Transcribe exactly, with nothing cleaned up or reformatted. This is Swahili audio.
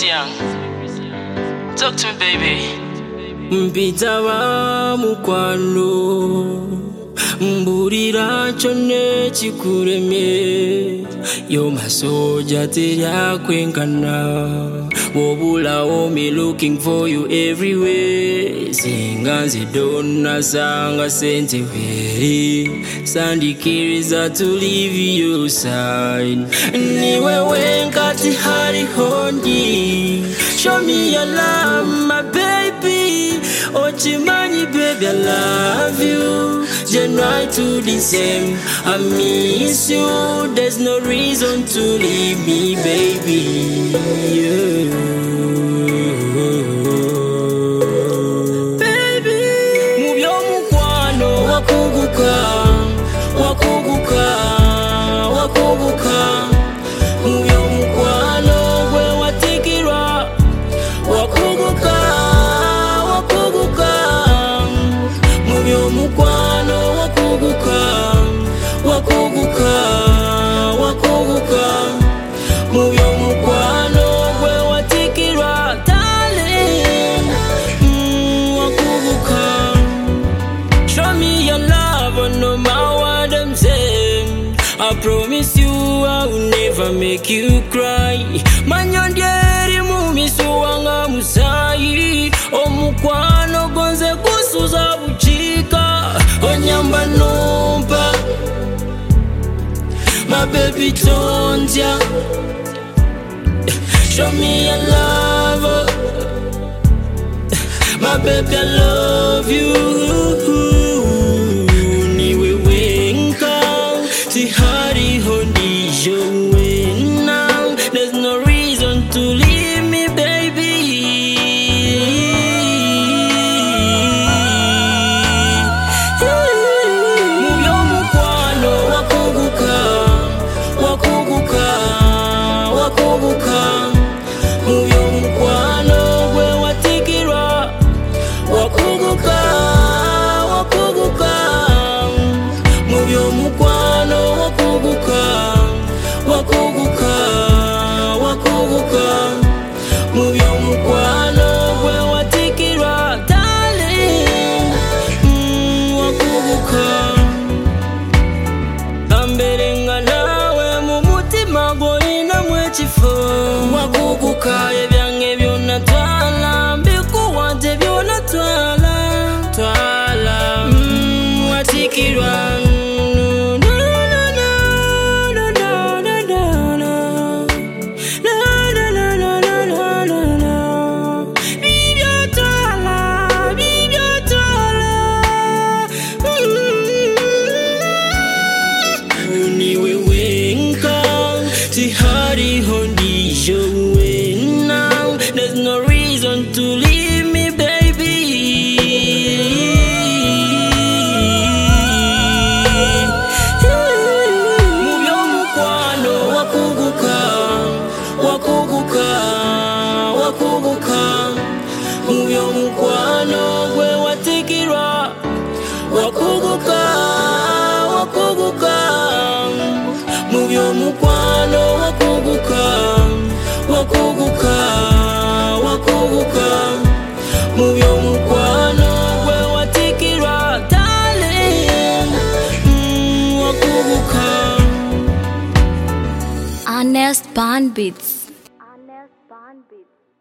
Christian. Talk to me, baby. Mpita wa mukwano mburira chone chikuremye yo masoja terya kwenkana wobula o me looking for you everywhere singanze donna sanga sente we sandikiriza to leave your side niwe wenkati hari hondi show me your love my baby Ochimani baby I love you January to December I miss you There's no reason to leave me baby yeah. Baby Mubyo mukwano wakuguka Wakuguka Wakuguka Mubyo mukwano gwe watikirwa Wakuguka mukwano wakuguka wakuguka wakuguka muyo mukwano gwe watikirwa darling mm, wakuguka show me your love no matter what them say I promise you I will never make you cry manyonderi mumiso wanga musai omukwano gonze kusuza Onyamba nomba My baby tonja Show me your love My baby I love you Niwe wenka Si hari hondi jowe now There's no reason to leave me baby Wakuguka ebyange byonna twala mbikuwadde byonna twala twala mm, watikirwa There's no reason to leave me, baby. Mubyo mukwano wakuguka, wakuguka, wakuguka. Mubyo mukwano gwe watikirwa, wakuguka, wakuguka. Mubyo mukwano wakuguka, wakuguka. Mubyo mukwano gwe watikirwa darling mm, wakuguka Honest Band Beats. Honest Band Beats.